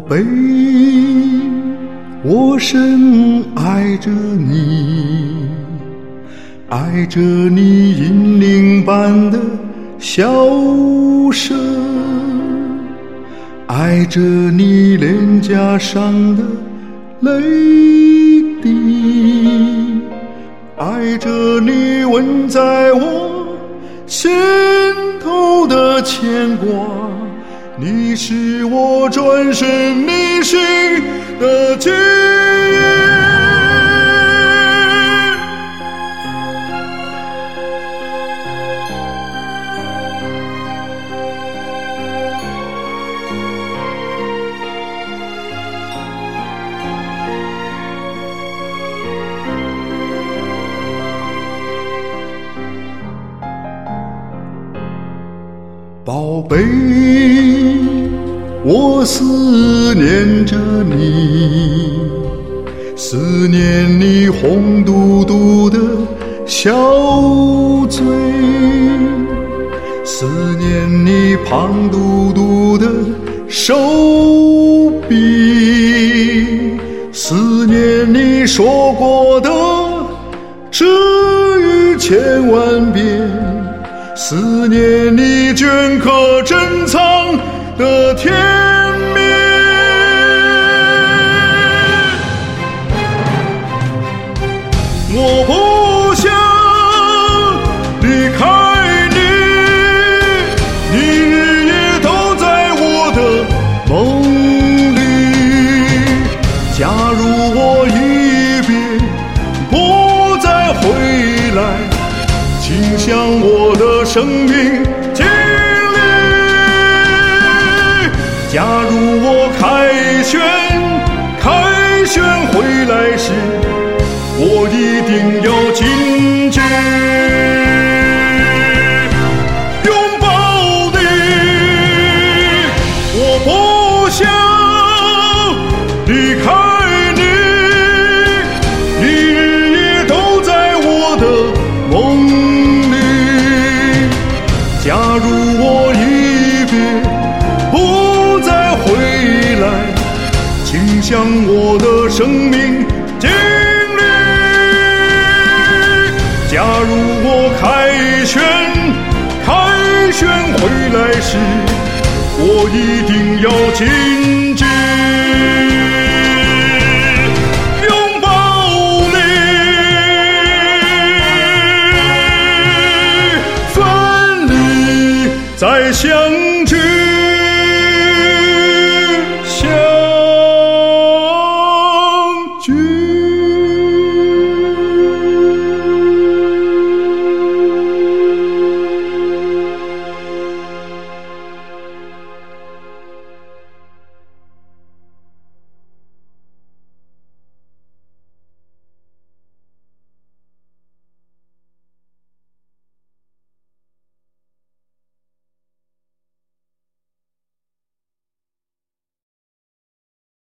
贝，我深爱着你，爱着你银铃般的笑声，爱着你脸颊上的泪滴，爱着你吻在我心头的牵挂，你是我转身迷失的记忆。宝贝，我思念着你，思念你红嘟嘟的小嘴，思念你胖嘟嘟的手臂，思念你说过的只语千万遍，思念你镌刻珍藏的甜蜜。我不想离开你，你日夜都在我的梦里。假如我一别不再回来，请向我的生命敬礼。假如我凯旋回来时，我一定要紧紧拥抱你。我不想离开你，你日夜都在我的梦里。假如我一别不再回来，请向我的生命敬礼。假如我凯旋回来时，我一定要紧紧拥抱你。分离再相